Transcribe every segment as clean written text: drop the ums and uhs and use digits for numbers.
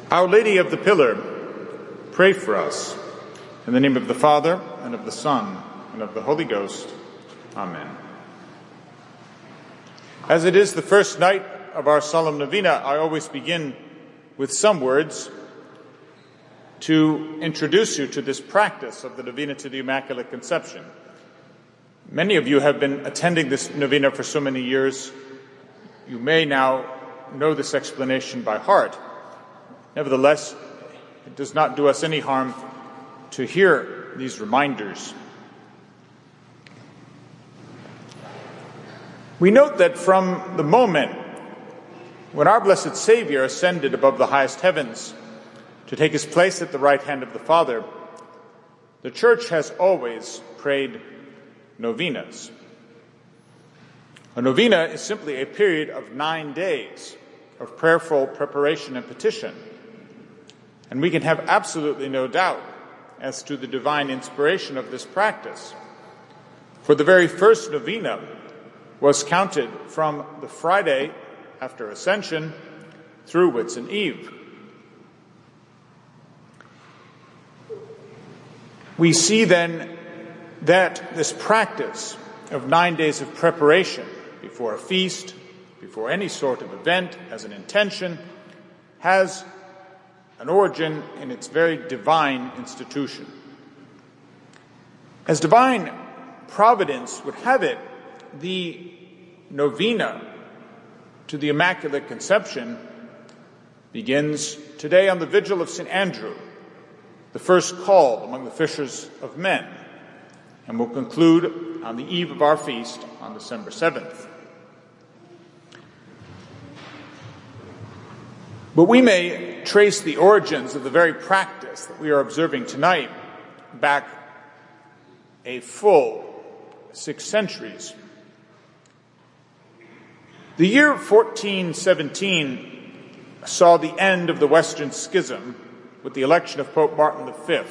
Our Lady of the Pillar, pray for us. In the name of the Father, and of the Son, and of the Holy Ghost. Amen. As it is the first night of our solemn novena, I always begin with some words to introduce you to this practice of the novena to the Immaculate Conception. Many of you have been attending this novena for so many years. You may now know this explanation by heart. Nevertheless, it does not do us any harm to hear these reminders. We note that from the moment when our blessed Savior ascended above the highest heavens to take his place at the right hand of the Father, the Church has always prayed novenas. A novena is simply a period of 9 days of prayerful preparation and petition. And we can have absolutely no doubt as to the divine inspiration of this practice. For the very first novena was counted from the Friday after Ascension through Whitsun Eve. We see then that this practice of 9 days of preparation before a feast, before any sort of event as an intention, has an origin in its very divine institution. As divine providence would have it, the novena to the Immaculate Conception begins today on the Vigil of St. Andrew, the first called among the fishers of men, and will conclude on the eve of our feast on December 7th. But we may trace the origins of the very practice that we are observing tonight back a full 6 centuries. The year 1417 saw the end of the Western Schism with the election of Pope Martin V.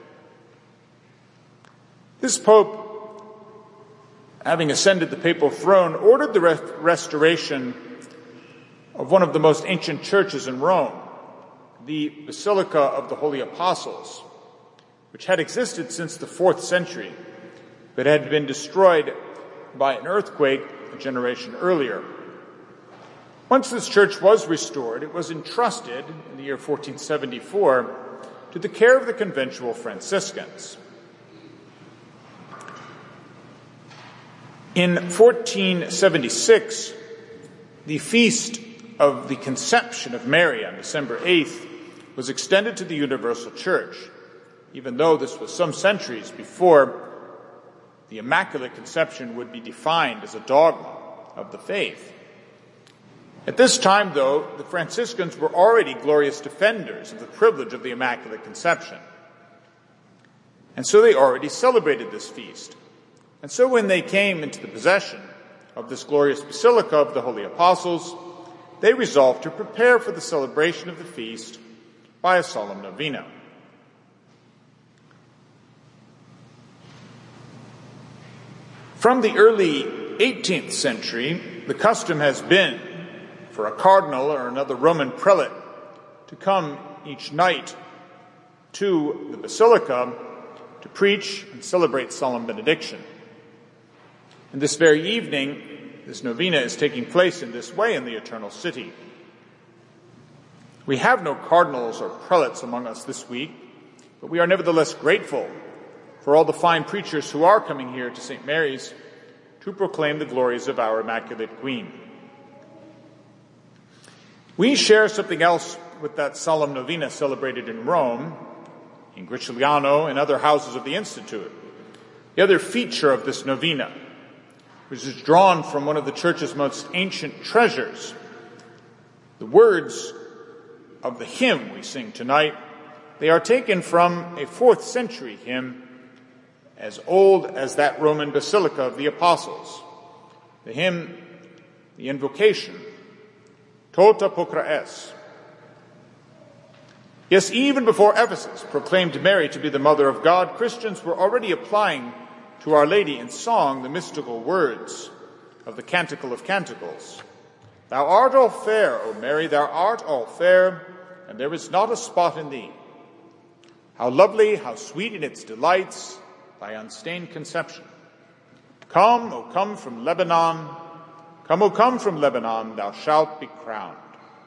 This pope, having ascended the papal throne, ordered the restoration of one of the most ancient churches in Rome, the Basilica of the Holy Apostles, which had existed since the 4th century, but had been destroyed by an earthquake a generation earlier. Once this church was restored, it was entrusted in the year 1474 to the care of the conventual Franciscans. In 1476, the feast of the Conception of Mary on December 8th was extended to the Universal Church, even though this was some centuries before the Immaculate Conception would be defined as a dogma of the faith. At this time, though, the Franciscans were already glorious defenders of the privilege of the Immaculate Conception. And so they already celebrated this feast. And so when they came into the possession of this glorious Basilica of the Holy Apostles, they resolved to prepare for the celebration of the feast by a solemn novena. From the early 18th century, the custom has been for a cardinal or another Roman prelate to come each night to the Basilica to preach and celebrate solemn benediction. And this very evening, this novena is taking place in this way in the Eternal City. We have no cardinals or prelates among us this week, but we are nevertheless grateful for all the fine preachers who are coming here to St. Mary's to proclaim the glories of our Immaculate Queen. We share something else with that solemn novena celebrated in Rome, in Gricigliano, and other houses of the Institute. The other feature of this novena, which is drawn from one of the Church's most ancient treasures, the words of the hymn we sing tonight, they are taken from a 4th century hymn as old as that Roman Basilica of the Apostles. The hymn, the invocation, Tota Pocra Es. Yes, even before Ephesus proclaimed Mary to be the Mother of God, Christians were already applying to Our Lady in song the mystical words of the Canticle of Canticles. Thou art all fair, O Mary, thou art all fair, and there is not a spot in thee. How lovely, how sweet in its delights, thy unstained conception. Come, O come from Lebanon, come, O come from Lebanon, thou shalt be crowned.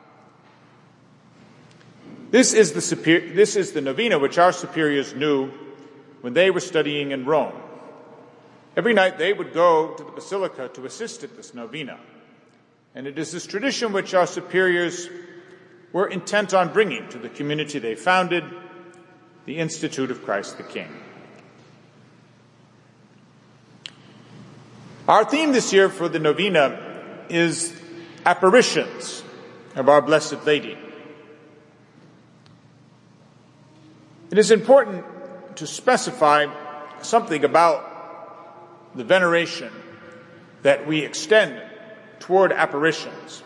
This is the novena which our superiors knew when they were studying in Rome. Every night they would go to the Basilica to assist at this novena. And it is this tradition which our superiors were intent on bringing to the community they founded, the Institute of Christ the King. Our theme this year for the novena is apparitions of Our Blessed Lady. It is important to specify something about the veneration that we extend toward apparitions.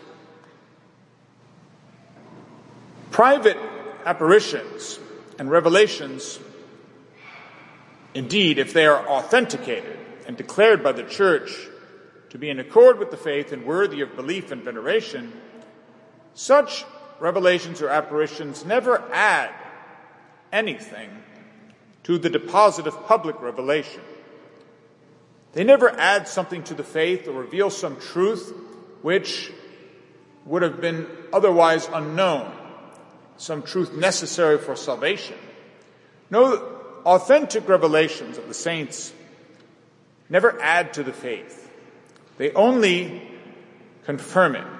Private apparitions and revelations, indeed, if they are authenticated and declared by the Church to be in accord with the faith and worthy of belief and veneration, such revelations or apparitions never add anything to the deposit of public revelation. They never add something to the faith or reveal some truth which would have been otherwise unknown, some truth necessary for salvation. No, authentic revelations of the saints never add to the faith. They only confirm it.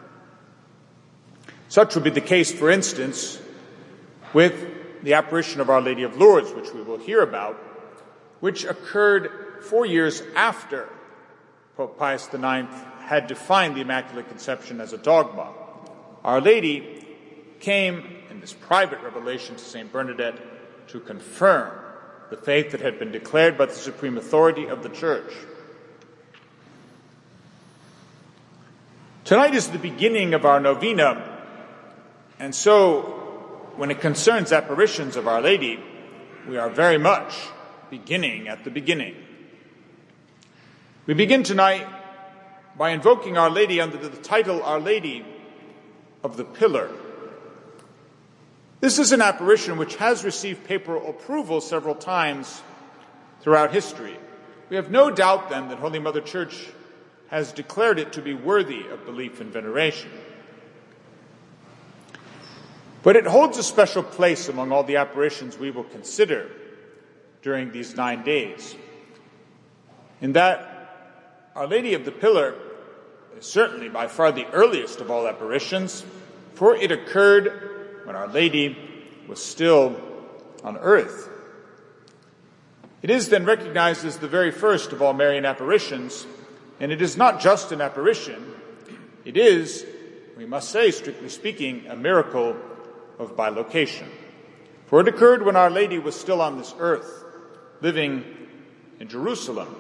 Such would be the case, for instance, with the apparition of Our Lady of Lourdes, which we will hear about, which occurred 4 years after Pope Pius IX had defined the Immaculate Conception as a dogma. Our Lady came in this private revelation to St. Bernadette to confirm the faith that had been declared by the supreme authority of the Church. Tonight is the beginning of our novena, and so when it concerns apparitions of Our Lady, we are very much beginning at the beginning. We begin tonight by invoking Our Lady under the title Our Lady of the Pillar. This is an apparition which has received papal approval several times throughout history. We have no doubt then that Holy Mother Church has declared it to be worthy of belief and veneration. But it holds a special place among all the apparitions we will consider during these 9 days, in that Our Lady of the Pillar is certainly by far the earliest of all apparitions, for it occurred when Our Lady was still on earth. It is then recognized as the very first of all Marian apparitions, and it is not just an apparition, it is, we must say, strictly speaking, a miracle of bilocation. For it occurred when Our Lady was still on this earth, living in Jerusalem.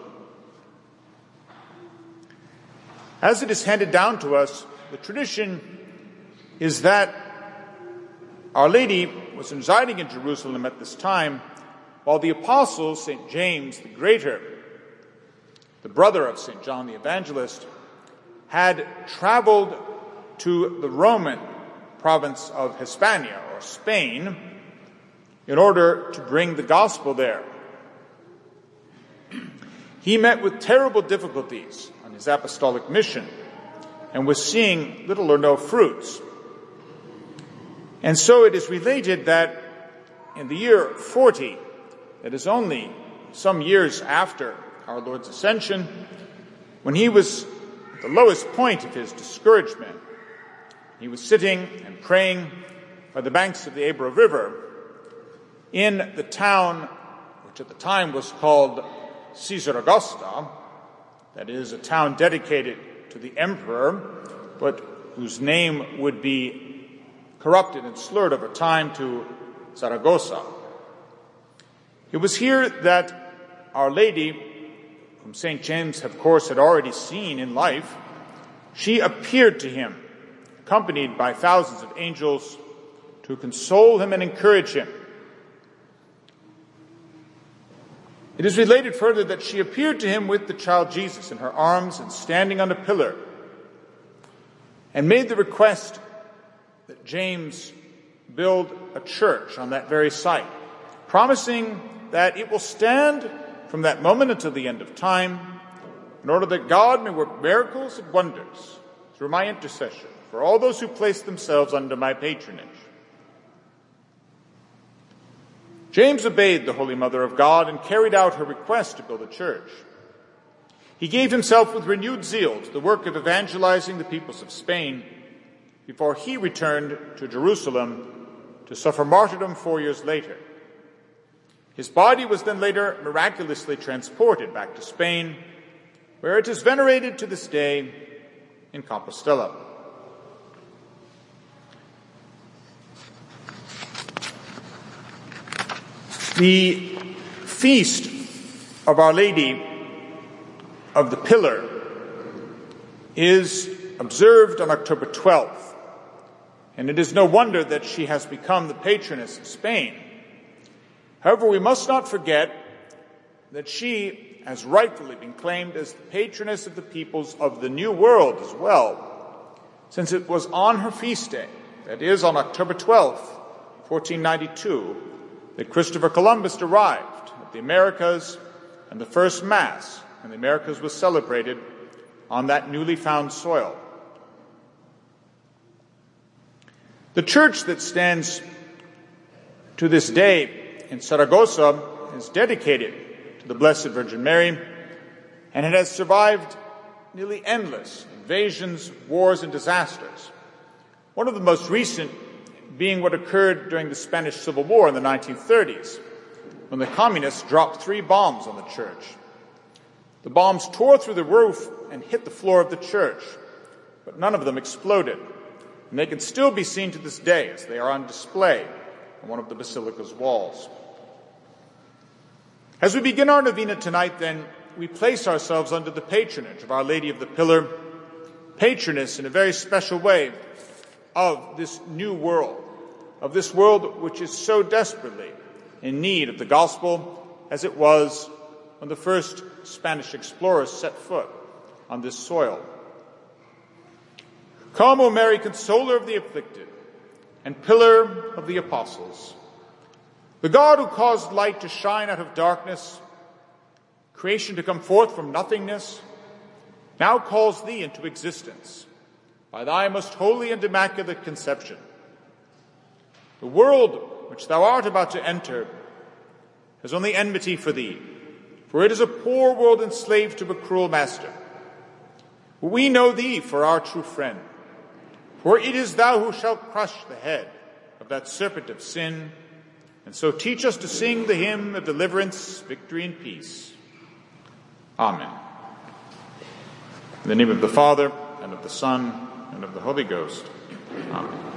As it is handed down to us, the tradition is that Our Lady was residing in Jerusalem at this time, while the apostle, St. James the Greater, the brother of St. John the Evangelist, had traveled to the Roman province of Hispania, or Spain, in order to bring the gospel there. He met with terrible difficulties on his apostolic mission and was seeing little or no fruits. And so it is related that in the year 40, that is only some years after our Lord's Ascension, when he was at the lowest point of his discouragement, he was sitting and praying by the banks of the Ebro River in the town, which at the time was called Caesar Augusta, that is, a town dedicated to the emperor, but whose name would be corrupted and slurred over time to Zaragoza. It was here that Our Lady, whom St. James, of course, had already seen in life, she appeared to him, accompanied by thousands of angels, to console him and encourage him. It is related further that she appeared to him with the child Jesus in her arms and standing on a pillar, and made the request that James build a church on that very site, promising that it will stand from that moment until the end of time, in order that God may work miracles and wonders through my intercession for all those who place themselves under my patronage. James obeyed the Holy Mother of God and carried out her request to build a church. He gave himself with renewed zeal to the work of evangelizing the peoples of Spain before he returned to Jerusalem to suffer martyrdom 4 years later. His body was then later miraculously transported back to Spain, where it is venerated to this day in Compostela. The feast of Our Lady of the Pillar is observed on October 12th, and it is no wonder that she has become the patroness of Spain. However, we must not forget that she has rightfully been claimed as the patroness of the peoples of the New World as well, since it was on her feast day, that is, on October 12th, 1492, that Christopher Columbus arrived at the Americas, and the first Mass in the Americas was celebrated on that newly found soil. The church that stands to this day in Saragossa is dedicated to the Blessed Virgin Mary, and it has survived nearly endless invasions, wars, and disasters. One of the most recent being what occurred during the Spanish Civil War in the 1930s, when the communists dropped 3 bombs on the church. The bombs tore through the roof and hit the floor of the church, but none of them exploded, and they can still be seen to this day as they are on display on one of the basilica's walls. As we begin our novena tonight, then, we place ourselves under the patronage of Our Lady of the Pillar, patroness in a very special way of this new world, of this world which is so desperately in need of the gospel as it was when the first Spanish explorers set foot on this soil. Come, O Mary, consoler of the afflicted and pillar of the apostles, the God who caused light to shine out of darkness, creation to come forth from nothingness, now calls thee into existence by thy most holy and immaculate conception. The world which thou art about to enter has only enmity for thee, for it is a poor world enslaved to a cruel master. We know thee for our true friend, for it is thou who shalt crush the head of that serpent of sin, and so teach us to sing the hymn of deliverance, victory, and peace. Amen. In the name of the Father, and of the Son, and of the Holy Ghost. Amen.